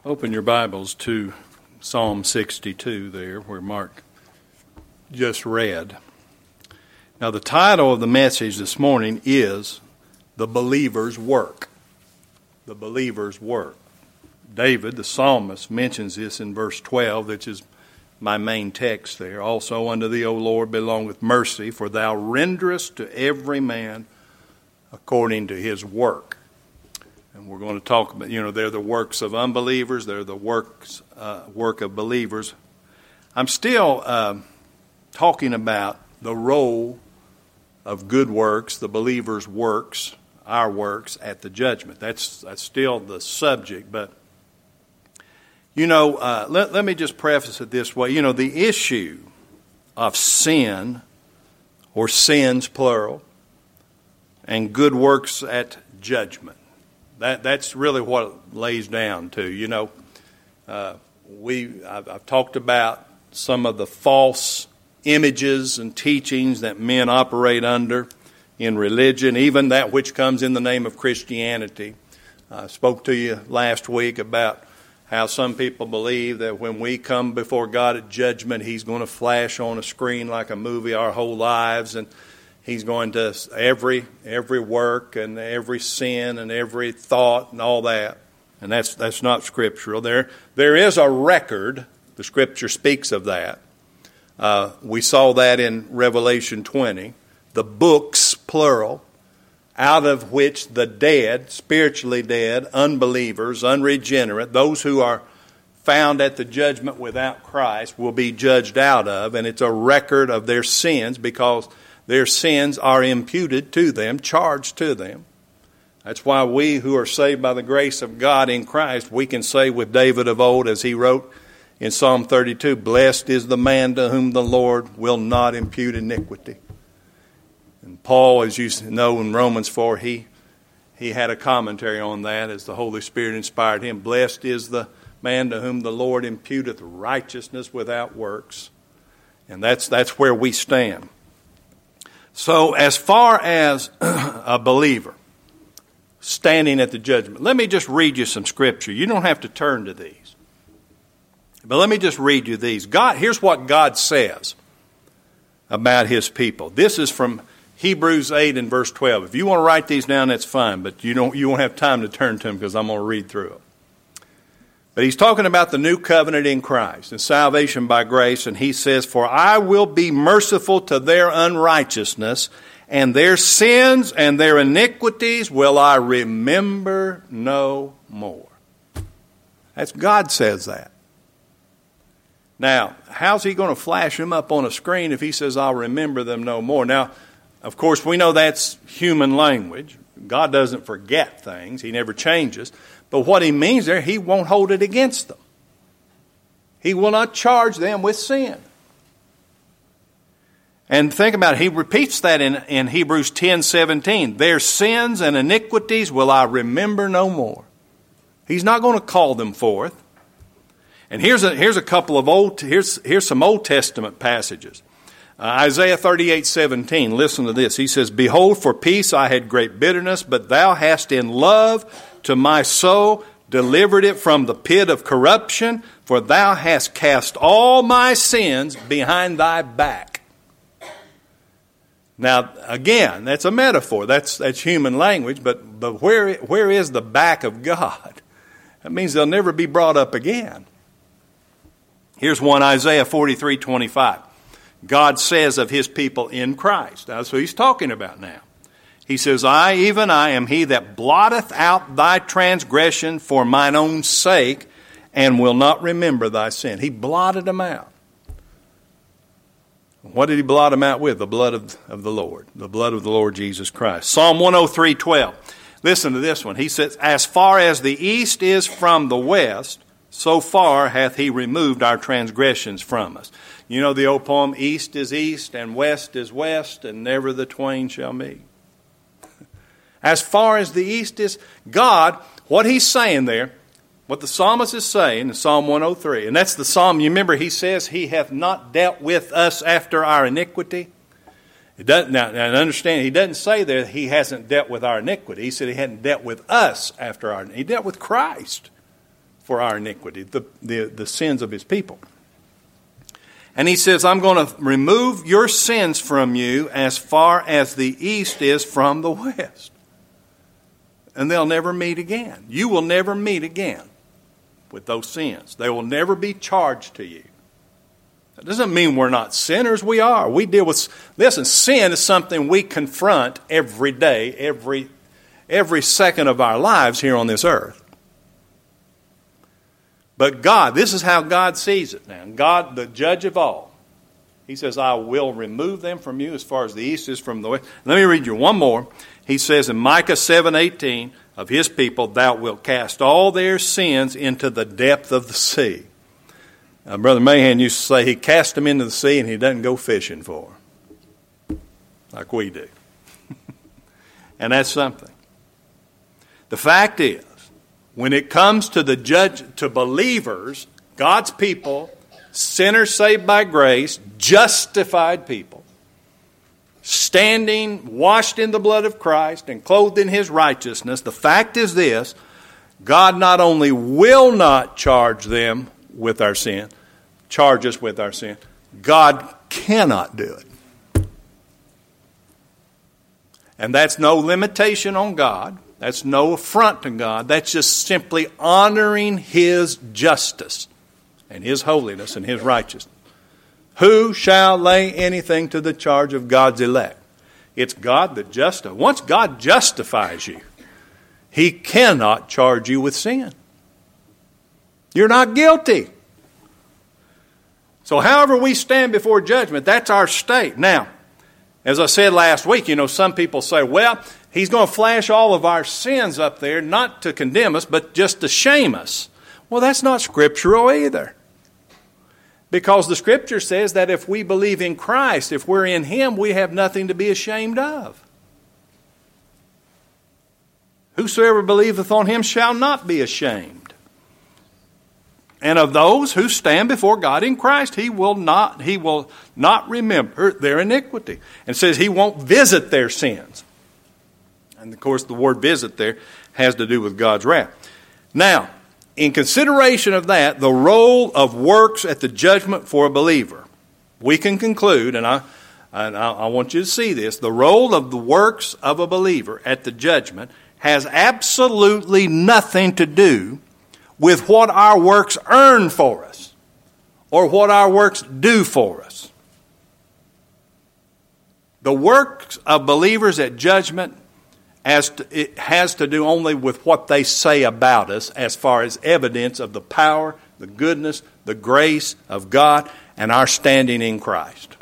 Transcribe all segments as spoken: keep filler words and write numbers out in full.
Open your Bibles to Psalm sixty-two there, where Mark just read. Now, the title of the message this morning is The Believer's Work. The Believer's Work. David, the psalmist, mentions this in verse twelve, which is my main text there. Also, unto thee, O Lord, belongeth mercy, for thou renderest to every man according to his work. And we're going to talk about, you know, they're the works of unbelievers, they're the works uh, work of believers. I'm still uh, talking about the role of good works, the believer's works, our works at the judgment. That's that's still the subject. But, you know, uh, let, let me just preface it this way. You know, the issue of sin, or sins plural, and good works at judgment. That that's really what it lays down to. You know, uh, we I've, I've talked about some of the false images and teachings that men operate under in religion, even that which comes in the name of Christianity. I spoke to you last week about how some people believe that when we come before God at judgment, He's going to flash on a screen like a movie our whole lives, and He's going to every every work and every sin and every thought and all that. And that's that's not scriptural. There there is a record. The Scripture speaks of that. Uh, we saw that in Revelation twenty. The books, plural, out of which the dead, spiritually dead, unbelievers, unregenerate, those who are found at the judgment without Christ will be judged out of. And it's a record of their sins because their sins are imputed to them, charged to them. That's why we who are saved by the grace of God in Christ, we can say with David of old, as he wrote in Psalm thirty-two, blessed is the man to whom the Lord will not impute iniquity. And Paul, as you know in Romans four, he, he had a commentary on that as the Holy Spirit inspired him. Blessed is the man to whom the Lord imputeth righteousness without works. And that's that's where we stand. So as far as a believer standing at the judgment, let me just read you some scripture. You don't have to turn to these. But let me just read you these. God, here's what God says about His people. This is from Hebrews eight and verse twelve. If you want to write these down, that's fine, but you don't you won't have time to turn to them because I'm going to read through them. But he's talking about the new covenant in Christ and salvation by grace. And he says, for I will be merciful to their unrighteousness, and their sins and their iniquities will I remember no more. That's God says that. Now, how's he going to flash them up on a screen if he says, I'll remember them no more? Now, of course, we know that's human language. God doesn't forget things. He never changes. But what he means there, he won't hold it against them. He will not charge them with sin. And think about it. He repeats that in, in Hebrews ten seventeen. Their sins and iniquities will I remember no more. He's not going to call them forth. And here's a, here's a couple of old, here's, here's some Old Testament passages. Uh, Isaiah thirty-eight seventeen, listen to this. He says, behold, for peace I had great bitterness, but thou hast in love to my soul delivered it from the pit of corruption, for thou hast cast all my sins behind thy back. Now, again, that's a metaphor. That's that's human language, but, but where where is the back of God? That means they'll never be brought up again. Here's one, Isaiah forty-three twenty-five. God says of His people in Christ. That's who He's talking about now. He says, I, even I, am He that blotteth out thy transgression for mine own sake, and will not remember thy sin. He blotted them out. What did He blot them out with? The blood of, of the Lord. The blood of the Lord Jesus Christ. Psalm one oh three twelve. Listen to this one. He says, as far as the east is from the west, so far hath He removed our transgressions from us. You know the old poem, east is east and west is west, and never the twain shall meet. As far as the east is, God, what He's saying there, what the psalmist is saying in Psalm one oh three, and that's the psalm, you remember He says He hath not dealt with us after our iniquity. It doesn't, now, now understand, He doesn't say that He hasn't dealt with our iniquity. He said He hadn't dealt with us after our iniquity. He dealt with Christ for our iniquity, the, the, the sins of his people. And he says, I'm going to remove your sins from you as far as the east is from the west. And they'll never meet again. You will never meet again with those sins. They will never be charged to you. That doesn't mean we're not sinners. We are. We deal with, listen, sin is something we confront every day, every, every second of our lives here on this earth. But God, this is how God sees it now. God, the judge of all, he says, I will remove them from you as far as the east is from the west. Let me read you one more. He says in Micah seven eighteen, of his people, thou wilt cast all their sins into the depth of the sea. Now, Brother Mahan used to say he cast them into the sea and he doesn't go fishing for them, like we do. And that's something. The fact is, when it comes to the judge, to believers, God's people, sinners saved by grace, justified people, standing, washed in the blood of Christ and clothed in his righteousness, the fact is this, God not only will not charge them with our sin, charge us with our sin, God cannot do it. And that's no limitation on God. That's no affront to God. That's just simply honoring his justice and his holiness and his righteousness. Who shall lay anything to the charge of God's elect? It's God that justifies. Once God justifies you, he cannot charge you with sin. You're not guilty. So however we stand before judgment, that's our state. Now, as I said last week, you know, some people say, well, he's going to flash all of our sins up there, not to condemn us, but just to shame us. Well, that's not scriptural either. Because the Scripture says that if we believe in Christ, if we're in him, we have nothing to be ashamed of. Whosoever believeth on him shall not be ashamed. And of those who stand before God in Christ, he will not, he will not remember their iniquity. And says he won't visit their sins. And of course the word visit there has to do with God's wrath. Now, in consideration of that, the role of works at the judgment for a believer, we can conclude, and I, and I, I want you to see this, the role of the works of a believer at the judgment has absolutely nothing to do with what our works earn for us or what our works do for us. The works of believers at judgment As to, it has to do only with what they say about us as far as evidence of the power, the goodness, the grace of God, and our standing in Christ.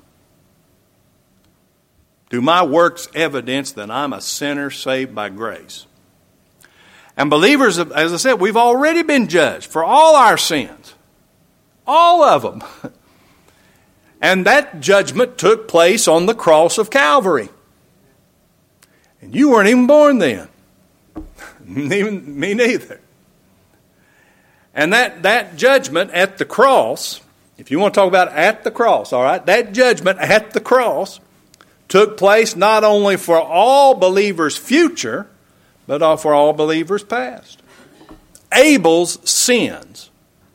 Do my works evidence that I'm a sinner saved by grace? And believers, as I said, we've already been judged for all our sins. All of them. And that judgment took place on the cross of Calvary. And you weren't even born then. Even me neither. And that, that judgment at the cross, if you want to talk about at the cross, all right, that judgment at the cross took place not only for all believers future, but for all believers past. Abel's sins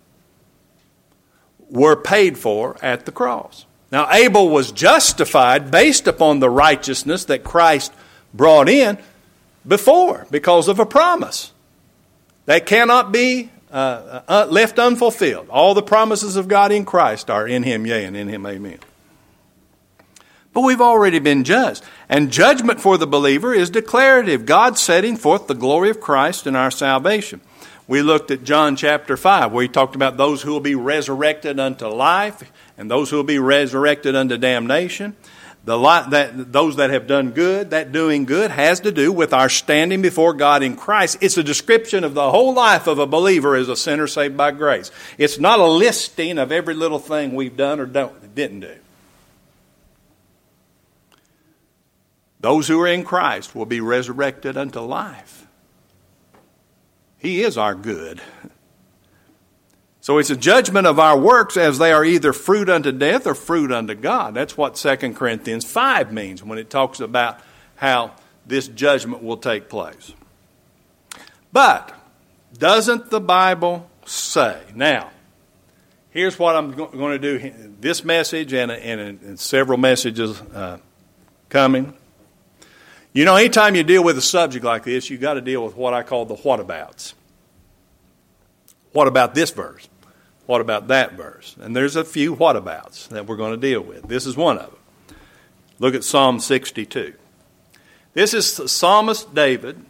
were paid for at the cross. Now, Abel was justified based upon the righteousness that Christ brought in before because of a promise that cannot be uh, uh, left unfulfilled. All the promises of God in Christ are in him, yea, and in him, amen. But we've already been judged. And judgment for the believer is declarative. God setting forth the glory of Christ in our salvation. We looked at John chapter five where he talked about those who will be resurrected unto life and those who will be resurrected unto damnation. The that those that have done good, that doing good has to do with our standing before God in Christ. It's a description of the whole life of a believer as a sinner saved by grace. It's not a listing of every little thing we've done or don't, didn't do. Those who are in Christ will be resurrected unto life. He is our good. So it's a judgment of our works as they are either fruit unto death or fruit unto God. That's what Second Corinthians five means when it talks about how this judgment will take place. But doesn't the Bible say. Now, here's what I'm going to do. This message and, and, and several messages uh, coming. You know, anytime you deal with a subject like this, you've got to deal with what I call the whatabouts. What about this verse? What about that verse? And there's a few whatabouts that we're going to deal with. This is one of them. Look at Psalm sixty-two. This is the psalmist David.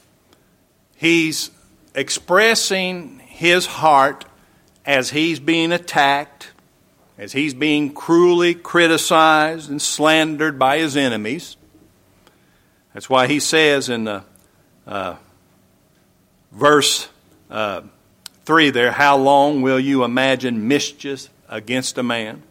He's expressing his heart as he's being attacked, as he's being cruelly criticized and slandered by his enemies. That's why he says in the, uh, verse uh, three there, how long will you imagine mischief against a man?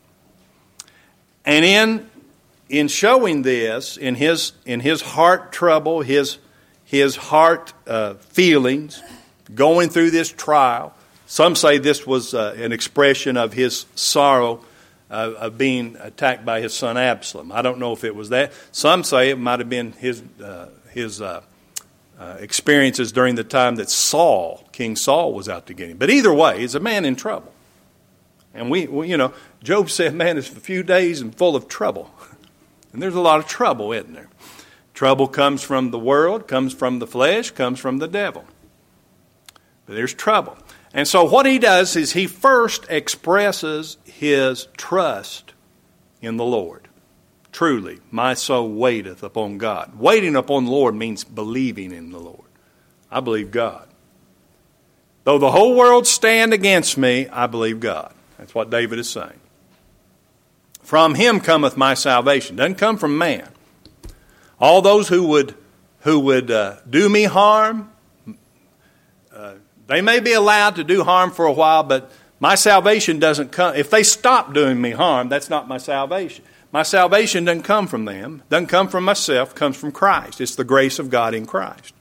And in in showing this, in his in his heart trouble, his his heart uh, feelings, going through this trial, some say this was uh, an expression of his sorrow uh, of being attacked by his son Absalom. I don't know if it was that. Some say it might have been his uh, his uh, uh, experiences during the time that Saul, King Saul, was out to get him. But either way, he's a man in trouble. And we, we you know, Job said, man, it's a few days and full of trouble. And there's a lot of trouble, isn't there? Trouble comes from the world, comes from the flesh, comes from the devil. But there's trouble. And so what he does is he first expresses his trust in the Lord. Truly, my soul waiteth upon God. Waiting upon the Lord means believing in the Lord. I believe God. Though the whole world stand against me, I believe God. That's what David is saying. From him cometh my salvation. Doesn't come from man. All those who would who would uh, do me harm, uh, they may be allowed to do harm for a while, but my salvation doesn't come. If they stop doing me harm, that's not my salvation. My salvation doesn't come from them. Doesn't come from myself. Comes from Christ. It's the grace of God in Christ.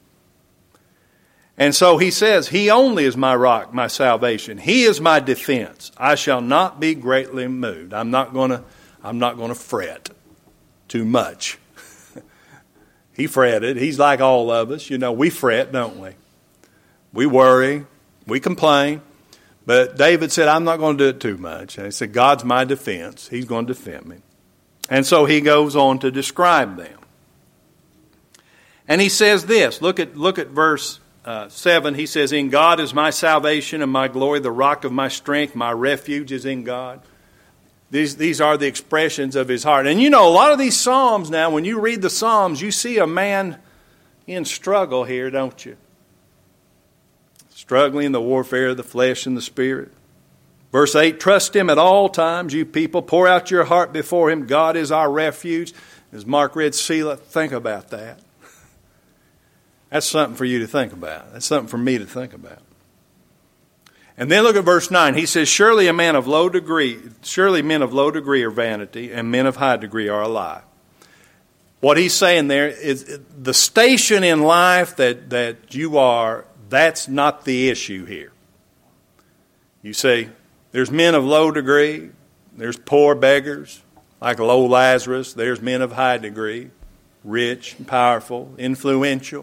And so he says, he only is my rock, my salvation. He is my defense. I shall not be greatly moved. I'm not going to, I'm not going to fret too much. He fretted. He's like all of us. You know, we fret, don't we? We worry. We complain. But David said, I'm not going to do it too much. And he said, God's my defense. He's going to defend me. And so he goes on to describe them. And he says this. Look at, look at verse Uh, seven, he says, in God is my salvation and my glory, the rock of my strength, my refuge is in God. These, these are the expressions of his heart. And you know, a lot of these Psalms now, when you read the Psalms, you see a man in struggle here, don't you? Struggling in the warfare of the flesh and the spirit. Verse eight, trust him at all times, you people. Pour out your heart before him. God is our refuge. As Mark read Selah, think about that. That's something for you to think about. That's something for me to think about. And then look at verse nine. He says, surely a man of low degree, surely men of low degree are vanity, and men of high degree are a lie. What he's saying there is the station in life that, that you are, that's not the issue here. You say, there's men of low degree, there's poor beggars, like low Lazarus, there's men of high degree, rich, powerful, influential.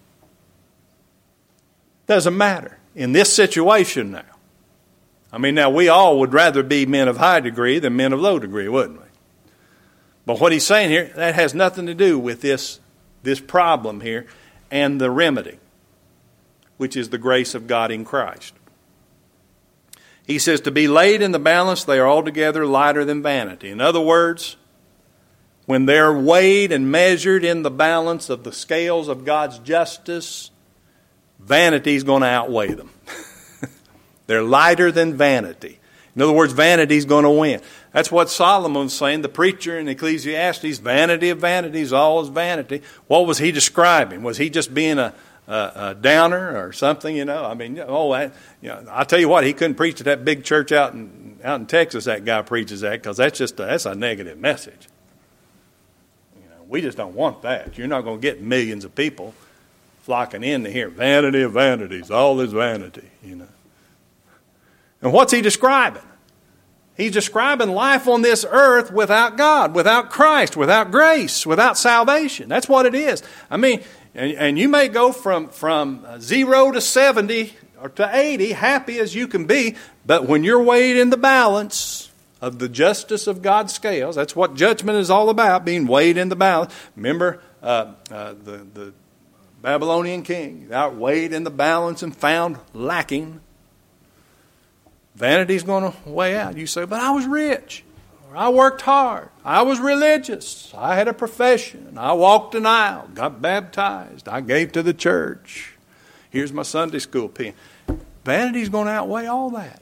Doesn't matter. In this situation now. I mean, now we all would rather be men of high degree than men of low degree, wouldn't we? But what he's saying here, that has nothing to do with this, this problem here and the remedy, which is the grace of God in Christ. He says, to be laid in the balance, they are altogether lighter than vanity. In other words, when they're weighed and measured in the balance of the scales of God's justice, vanity is going to outweigh them. They're lighter than vanity. In other words, vanity is going to win. That's what Solomon's saying. The preacher in Ecclesiastes, vanity of vanities, all is vanity. What was he describing? Was he just being a, a, a downer or something? You know, I mean, oh, I, you know, I tell you what, he couldn't preach at that big church out in out in Texas. That guy preaches that because that's just a, that's a negative message. You know, we just don't want that. You're not going to get millions of people flocking in to hear vanity of vanities, all is vanity, you know. And what's he describing? He's describing life on this earth without God, without Christ, without grace, without salvation. That's what it is. I mean, and, and you may go from, from zero to seventy or to eighty, happy as you can be. But when you're weighed in the balance of the justice of God's scales, that's what judgment is all about, being weighed in the balance. Remember uh, uh, the, the Babylonian king, thou art weighed in the balance and found lacking. Vanity's going to weigh out. You say, but I was rich. Or I worked hard. I was religious. I had a profession. I walked an aisle, got baptized. I gave to the church. Here's my Sunday school pen. Vanity's going to outweigh all that.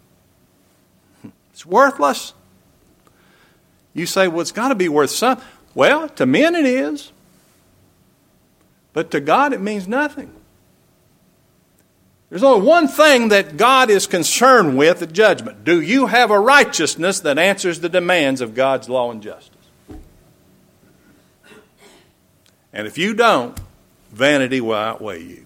It's worthless. You say, well, it's got to be worth something. Well, to men it is. But to God it means nothing. There's only one thing that God is concerned with at judgment. Do you have a righteousness that answers the demands of God's law and justice? And if you don't, vanity will outweigh you.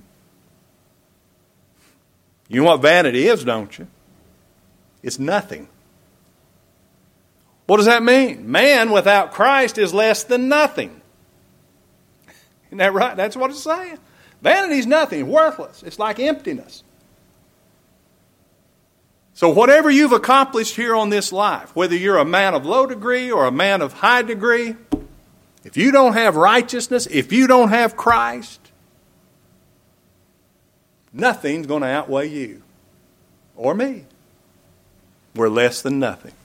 You know what vanity is, don't you? It's nothing. What does that mean? Man without Christ is less than nothing. Isn't that right? That's what it's saying. Vanity is nothing, worthless. It's like emptiness. So whatever you've accomplished here on this life, whether you're a man of low degree or a man of high degree, if you don't have righteousness, if you don't have Christ, nothing's going to outweigh you or me. We're less than nothing.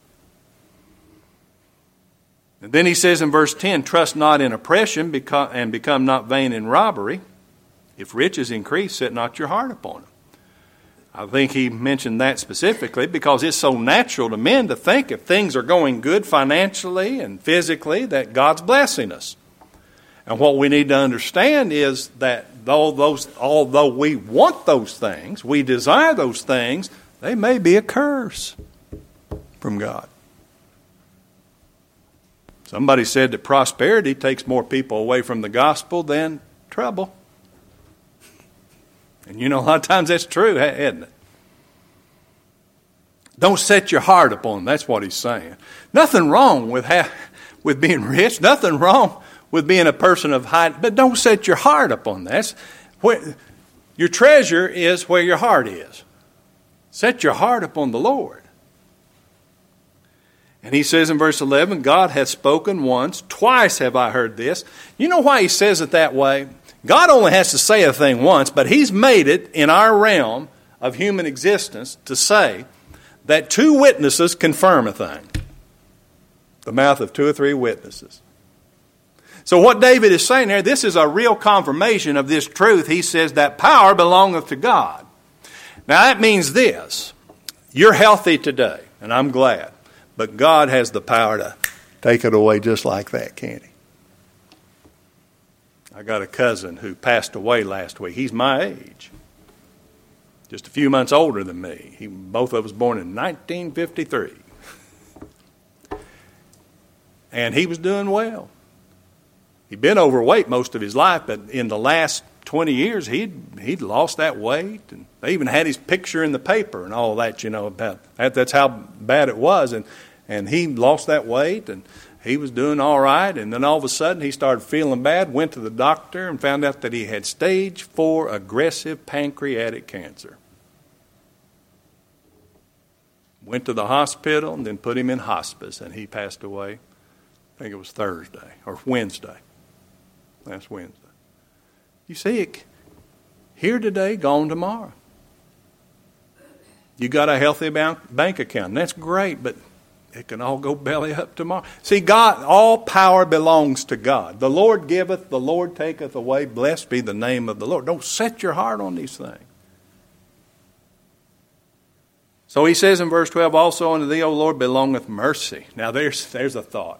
And then he says in verse ten, trust not in oppression and become not vain in robbery. If riches increase, set not your heart upon them. I think he mentioned that specifically because it's so natural to men to think if things are going good financially and physically that God's blessing us. And what we need to understand is that though those, although we want those things, we desire those things, they may be a curse from God. Somebody said that prosperity takes more people away from the gospel than trouble. And you know, a lot of times that's true, isn't it? Don't set your heart upon them. That's what he's saying. Nothing wrong with ha- with being rich. Nothing wrong with being a person of high. But don't set your heart upon that. That's where, your treasure is where your heart is. Set your heart upon the Lord. And he says in verse eleven, God hath spoken once, twice have I heard this. You know why he says it that way? God only has to say a thing once, but he's made it in our realm of human existence to say that two witnesses confirm a thing. The mouth of two or three witnesses. So what David is saying there, this is a real confirmation of this truth. He says that power belongeth to God. Now that means this. You're healthy today, and I'm glad. But God has the power to take it away just like that, can't he? I got a cousin who passed away last week. He's my age. Just a few months older than me. He, both of us born in nineteen fifty-three. And he was doing well. He'd been overweight most of his life, but in the last twenty years, he'd, he'd lost that weight. And they even had his picture in the paper and all that, you know, about that. That's how bad it was. And, and he lost that weight, and he was doing all right, and then all of a sudden he started feeling bad, went to the doctor and found out that he had stage four aggressive pancreatic cancer. Went to the hospital and then put him in hospice, and he passed away. I think it was Thursday or Wednesday. Last Wednesday. You see, it here today, gone tomorrow. You got a healthy bank account, and that's great, but it can all go belly up tomorrow. See, God, all power belongs to God. The Lord giveth, the Lord taketh away. Blessed be the name of the Lord. Don't set your heart on these things. So he says in verse twelve, also unto thee, O Lord, belongeth mercy. Now there's, there's a thought.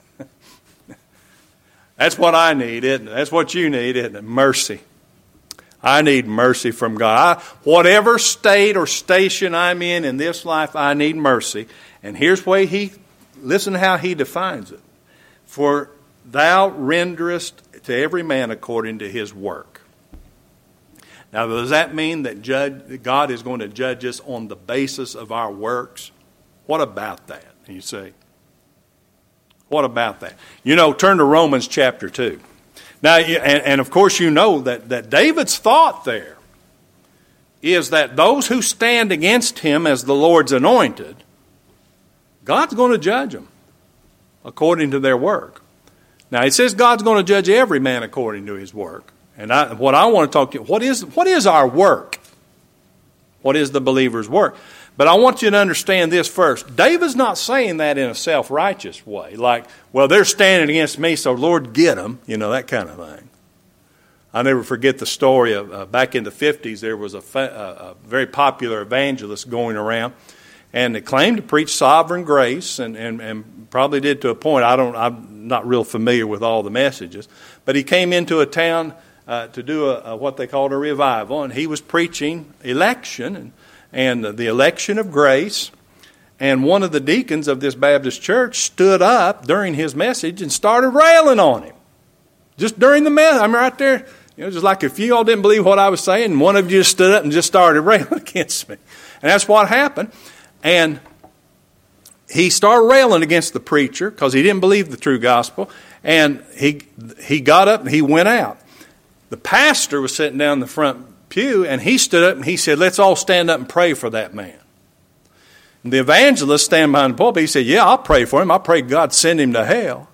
That's what I need, isn't it? That's what you need, isn't it? Mercy. I need mercy from God. I, whatever state or station I'm in in this life, I need mercy. And here's where he, listen how he defines it. For thou renderest to every man according to his work. Now, does that mean that judge, God is going to judge us on the basis of our works? What about that, you see? What about that? You know, turn to Romans chapter two. Now, and, and of course you know that, that David's thought there is that those who stand against him as the Lord's anointed, God's going to judge them according to their work. Now, it says God's going to judge every man according to his work. And I, what I want to talk to you, what is, what is our work? What is the believer's work? But I want you to understand this first. David's not saying that in a self-righteous way, like, well, they're standing against me, so Lord, get them, you know, that kind of thing. I never forget the story of uh, back in the fifties, there was a, fa- a very popular evangelist going around, and they claimed to preach sovereign grace, and, and, and probably did to a point. I don't, I'm not real familiar with all the messages, but he came into a town uh, to do a, a, what they called a revival, and he was preaching election, and and the election of grace, and one of the deacons of this Baptist church stood up during his message and started railing on him. Just during the message, I'm right there, you know, just like if you all didn't believe what I was saying, and one of you just stood up and just started railing against me. And that's what happened. And he started railing against the preacher because he didn't believe the true gospel, and he he got up and he went out. The pastor was sitting down in the front pew, and he stood up and he said, let's all stand up and pray for that man. And the evangelist standing behind the pulpit, he said, yeah, I'll pray for him. I pray God send him to hell.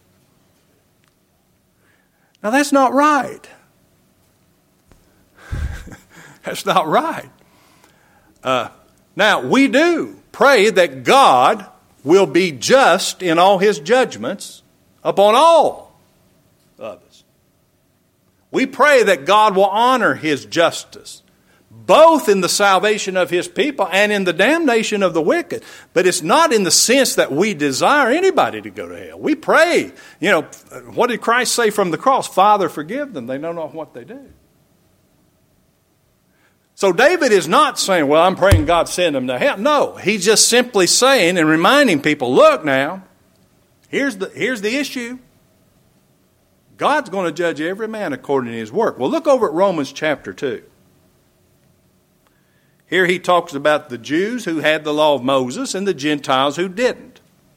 Now that's not right. That's not right. Uh, now we do pray that God will be just in all his judgments upon all of us. We pray that God will honor his justice, both in the salvation of his people and in the damnation of the wicked. But it's not in the sense that we desire anybody to go to hell. We pray. You know, what did Christ say from the cross? Father, forgive them. They know not what they do. So David is not saying, well, I'm praying God send them to hell. No, he's just simply saying and reminding people, look now, here's the, here's the issue. God's going to judge every man according to his work. Well, look over at Romans chapter two. Here he talks about the Jews who had the law of Moses and the Gentiles who didn't.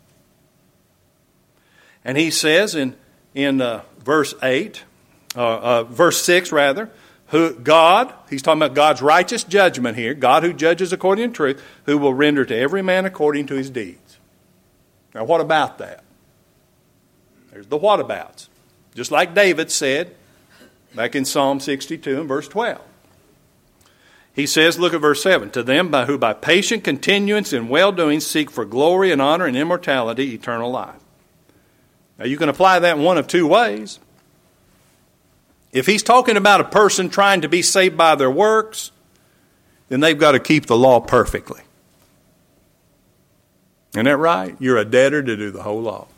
And he says in, in uh, verse eight, uh, uh, verse six rather, who God, he's talking about God's righteous judgment here, God who judges according to truth, who will render to every man according to his deeds. Now what about that? There's the whatabouts. Just like David said back in Psalm sixty-two and verse twelve. He says, look at verse seven, to them by who by patient continuance in well-doing seek for glory and honor and immortality, eternal life. Now you can apply that in one of two ways. If he's talking about a person trying to be saved by their works, then they've got to keep the law perfectly. Isn't that right? You're a debtor to do the whole law.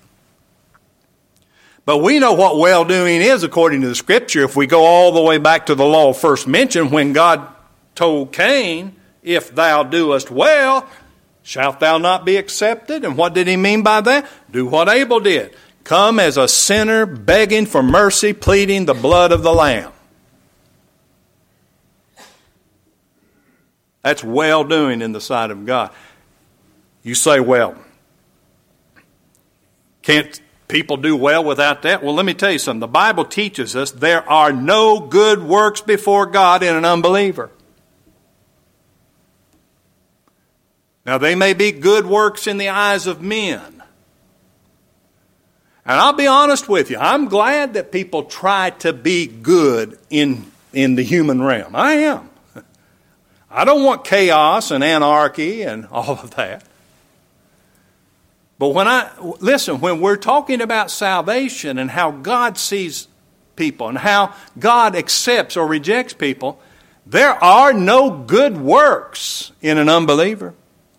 But we know what well-doing is according to the Scripture. If we go all the way back to the law first mentioned, when God told Cain, if thou doest well, shalt thou not be accepted? And what did he mean by that? Do what Abel did. Come as a sinner begging for mercy, pleading the blood of the Lamb. That's well-doing in the sight of God. You say, well, can't people do well without that? Well, let me tell you something. The Bible teaches us there are no good works before God in an unbeliever. Now, they may be good works in the eyes of men. And I'll be honest with you, I'm glad that people try to be good in, in the human realm. I am. I don't want chaos and anarchy and all of that. But when I, listen, when we're talking about salvation and how God sees people and how God accepts or rejects people, there are no good works in an unbeliever.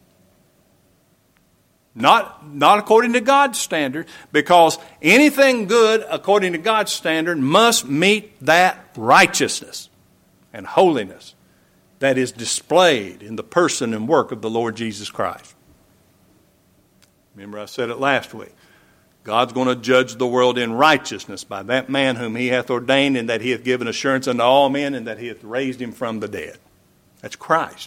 Not, not according to God's standard, because anything good according to God's standard must meet that righteousness and holiness that is displayed in the person and work of the Lord Jesus Christ. Remember I said it last week. God's going to judge the world in righteousness by that man whom he hath ordained, and that he hath given assurance unto all men, and that he hath raised him from the dead. That's Christ.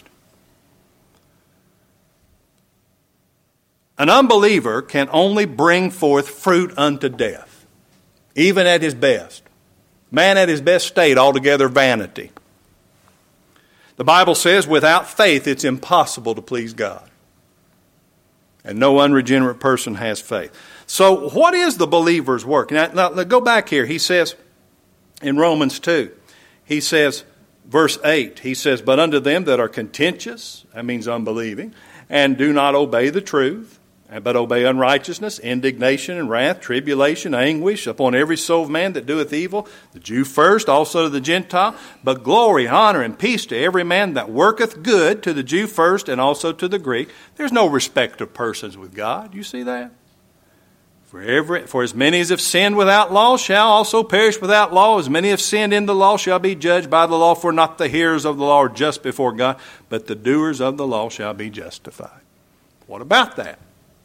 An unbeliever can only bring forth fruit unto death, even at his best. Man at his best state, altogether vanity. The Bible says without faith it's impossible to please God. And no unregenerate person has faith. So what is the believer's work? Now, now go back here. He says in Romans two, he says, verse eight, he says, but unto them that are contentious, that means unbelieving, and do not obey the truth, but obey unrighteousness, indignation and wrath, tribulation, anguish upon every soul of man that doeth evil, the Jew first, also to the Gentile, but glory, honor, and peace to every man that worketh good, to the Jew first, and also to the Greek. There's no respect of persons with God. You see that? For every, for as many as have sinned without law shall also perish without law. As many have sinned in the law shall be judged by the law. For not the hearers of the law are just before God, but the doers of the law shall be justified. What about that?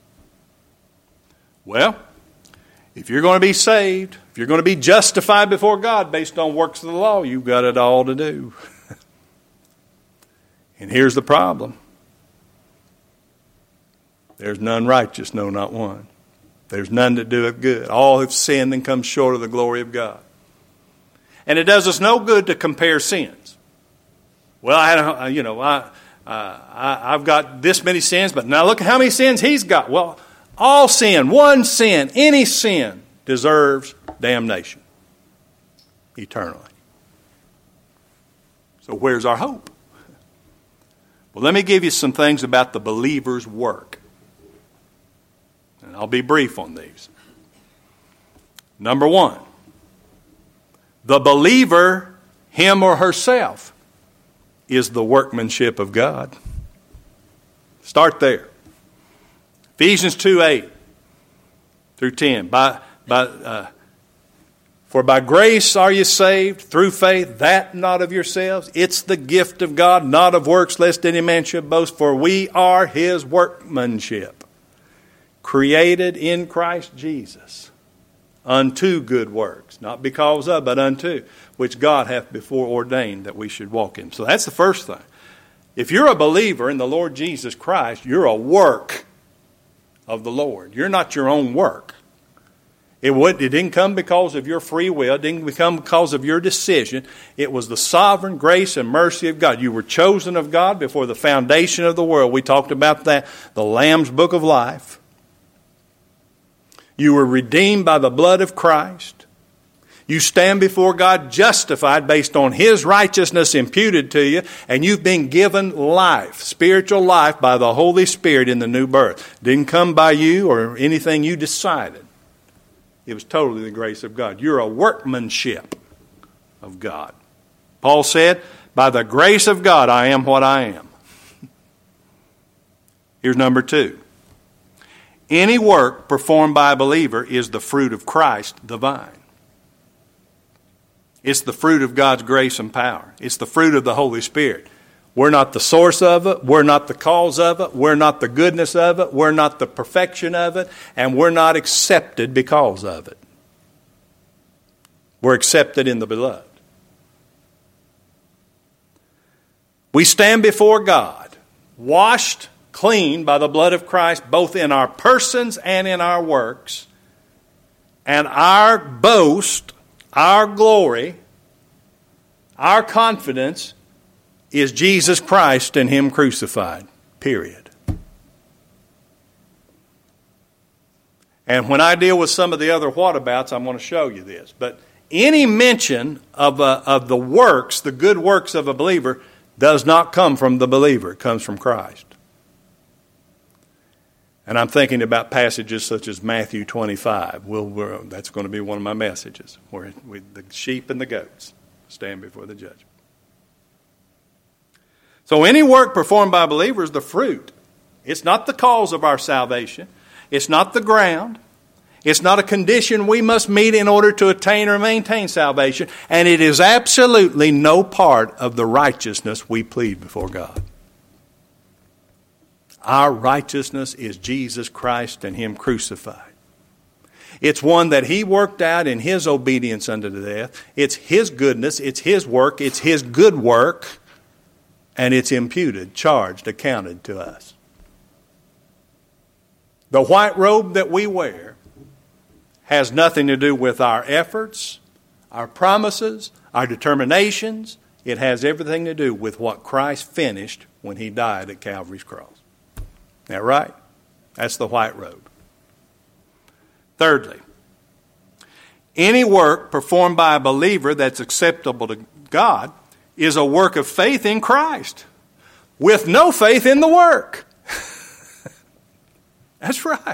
Well, if you're going to be saved, if you're going to be justified before God based on works of the law, you've got it all to do. And here's the problem. There's none righteous, no, not one. There's none that doeth good. All have sinned and come short of the glory of God. And it does us no good to compare sins. Well, I had, you know, I, uh, I, I've got this many sins, but now look at how many sins he's got. Well, all sin, one sin, any sin deserves damnation eternally. So where's our hope? Well, let me give you some things about the believer's work. And I'll be brief on these. Number one, the believer, him or herself, is the workmanship of God. Start there. Ephesians two, eight through ten. By, by, uh, For by grace are you saved through faith, that not of yourselves. It's the gift of God, not of works, lest any man should boast. For we are his workmanship, created in Christ Jesus, unto good works. Not because of, but unto, which God hath before ordained that we should walk in. So that's the first thing. If you're a believer in the Lord Jesus Christ, you're a work of the Lord. You're not your own work. It, would, it didn't come because of your free will. It didn't come because of your decision. It was the sovereign grace and mercy of God. You were chosen of God before the foundation of the world. We talked about that. The Lamb's Book of Life. You were redeemed by the blood of Christ. You stand before God justified based on his righteousness imputed to you, and you've been given life, spiritual life, by the Holy Spirit in the new birth. Didn't come by you or anything you decided. It was totally the grace of God. You're a workmanship of God. Paul said, by the grace of God I am what I am. Here's number two. Any work performed by a believer is the fruit of Christ, the vine. It's the fruit of God's grace and power. It's the fruit of the Holy Spirit. We're not the source of it. We're not the cause of it. We're not the goodness of it. We're not the perfection of it. And we're not accepted because of it. We're accepted in the beloved. We stand before God, washed clean by the blood of Christ, both in our persons and in our works. And our boast, our glory, our confidence is Jesus Christ and him crucified. Period. And when I deal with some of the other whatabouts, I'm going to show you this. But any mention of, a, of the works, the good works of a believer, does not come from the believer. It comes from Christ. And I'm thinking about passages such as Matthew twenty-five. We'll, we're, that's going to be one of my messages, where we, the sheep and the goats stand before the judgment. So any work performed by a believer is the fruit. It's not the cause of our salvation. It's not the ground. It's not a condition we must meet in order to attain or maintain salvation. And it is absolutely no part of the righteousness we plead before God. Our righteousness is Jesus Christ and him crucified. It's one that he worked out in his obedience unto the death. It's his goodness. It's his work. It's his good work. And it's imputed, charged, accounted to us. The white robe that we wear has nothing to do with our efforts, our promises, our determinations. It has everything to do with what Christ finished when he died at Calvary's cross. Is that right? That's the white robe. Thirdly, any work performed by a believer that's acceptable to God is a work of faith in Christ with no faith in the work. That's right.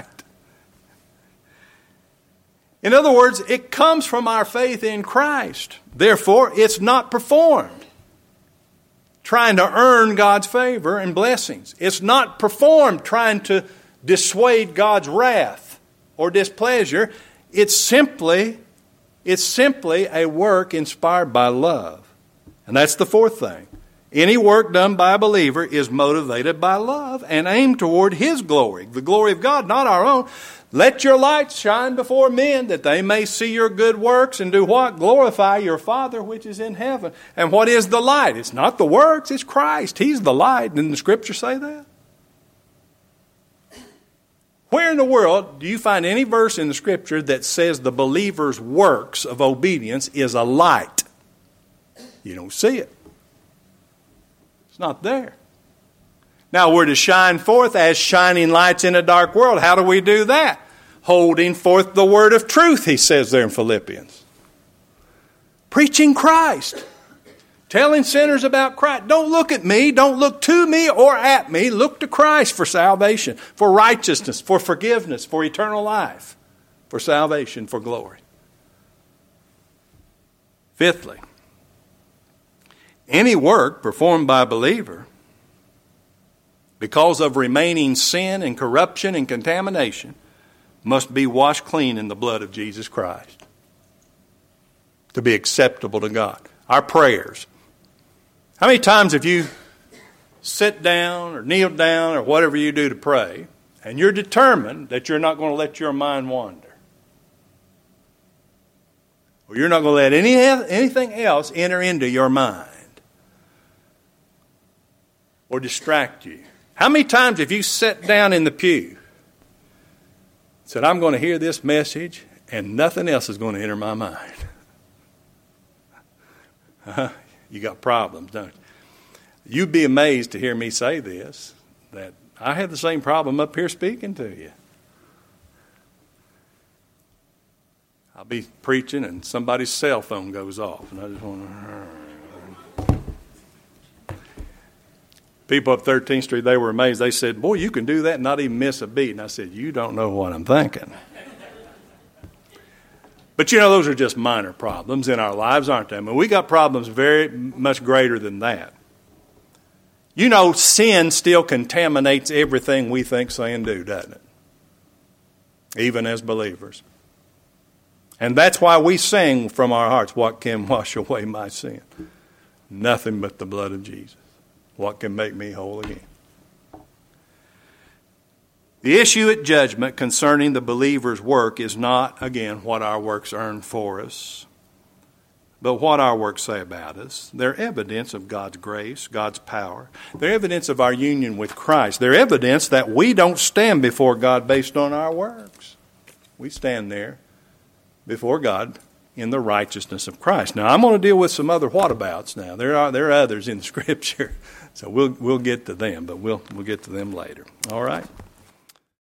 In other words, it comes from our faith in Christ. Therefore, it's not performed trying to earn God's favor and blessings. It's not performed trying to dissuade God's wrath or displeasure. It's simply, it's simply a work inspired by love. And that's the fourth thing. Any work done by a believer is motivated by love and aimed toward His glory, the glory of God, not our own. Let your light shine before men that they may see your good works and do what? Glorify your Father which is in heaven. And what is the light? It's not the works, it's Christ. He's the light. Didn't the Scripture say that? Where in the world do you find any verse in the Scripture that says the believer's works of obedience is a light? You don't see it. It's not there. Now we're to shine forth as shining lights in a dark world. How do we do that? Holding forth the word of truth, he says there in Philippians. Preaching Christ. Telling sinners about Christ. Don't look at me. Don't look to me or at me. Look to Christ for salvation, for righteousness, for forgiveness, for eternal life, for salvation, for glory. Fifthly, any work performed by a believer because of remaining sin and corruption and contamination must be washed clean in the blood of Jesus Christ to be acceptable to God. Our prayers. How many times have you sit down or kneel down or whatever you do to pray and you're determined that you're not going to let your mind wander? Or you're not going to let any anything else enter into your mind or distract you? How many times have you sat down in the pew and said, I'm going to hear this message and nothing else is going to enter my mind? Uh-huh. You got problems, don't you? You'd be amazed to hear me say this, that I have the same problem up here speaking to you. I'll be preaching and somebody's cell phone goes off and I just want to... People up thirteenth Street, they were amazed. They said, boy, you can do that and not even miss a beat. And I said, you don't know what I'm thinking. But you know, those are just minor problems in our lives, aren't they? I mean, we got problems very much greater than that. You know, sin still contaminates everything we think, say, and do, doesn't it? Even as believers. And that's why we sing from our hearts, what can wash away my sin? Nothing but the blood of Jesus. What can make me whole again? The issue at judgment concerning the believer's work is not, again, what our works earn for us, but what our works say about us. They're evidence of God's grace, God's power. They're evidence of our union with Christ. They're evidence that we don't stand before God based on our works. We stand there before God in the righteousness of Christ. Now, I'm going to deal with some other whatabouts now. There are there are others in Scripture, so we'll we'll get to them, but we'll we'll get to them later. All right.